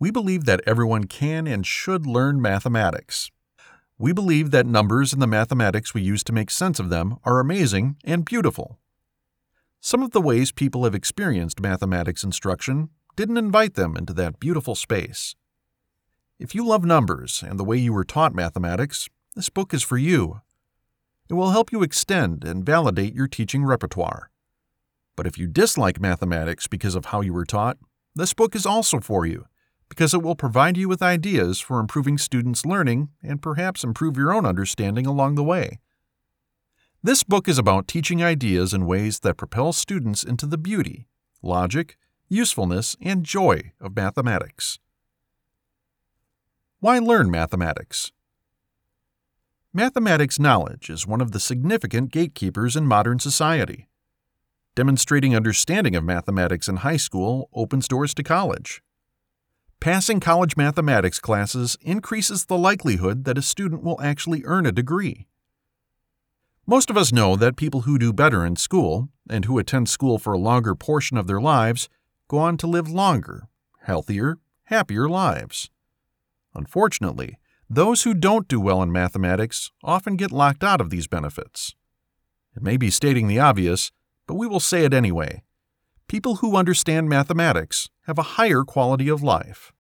We believe that everyone can and should learn mathematics. We believe that numbers and the mathematics we use to make sense of them are amazing and beautiful. Some of the ways people have experienced mathematics instruction didn't invite them into that beautiful space. If you love numbers and the way you were taught mathematics, this book is for you. It will help you extend and validate your teaching repertoire. But if you dislike mathematics because of how you were taught, this book is also for you, because it will provide you with ideas for improving students' learning and perhaps improve your own understanding along the way. This book is about teaching ideas in ways that propel students into the beauty, logic, usefulness, and joy of mathematics. Why learn mathematics? Mathematics knowledge is one of the significant gatekeepers in modern society. Demonstrating understanding of mathematics in high school opens doors to college. Passing college mathematics classes increases the likelihood that a student will actually earn a degree. Most of us know that people who do better in school, and who attend school for a longer portion of their lives, go on to live longer, healthier, happier lives. Unfortunately, those who don't do well in mathematics often get locked out of these benefits. It may be stating the obvious, but we will say it anyway. People who understand mathematics have a higher quality of life.